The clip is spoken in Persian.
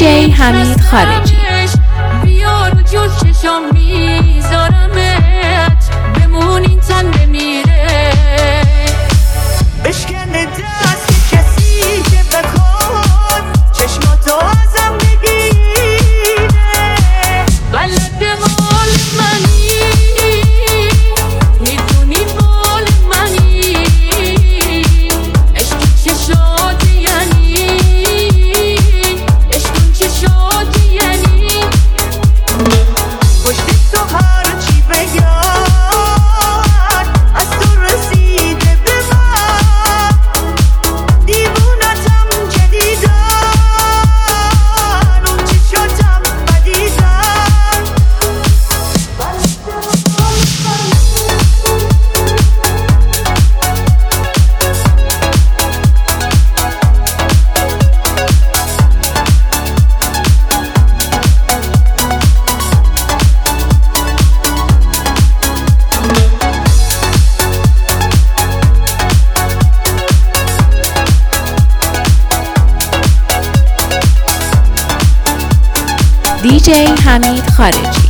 دیجی حمید خارجی. بیار جز چشم میذارمت بمونین تن بمیره بشکنه دست کسی که بخواد چشماتو ازم بگیره بلد حال منی میدونی مال منی عشق چشات یعنی عشق چشات یعنی پشت تو هر چی بگم از تو رسیده به من دیوونتم جدیدن اون چشاتم بدیدن دیجی حمید خارجی.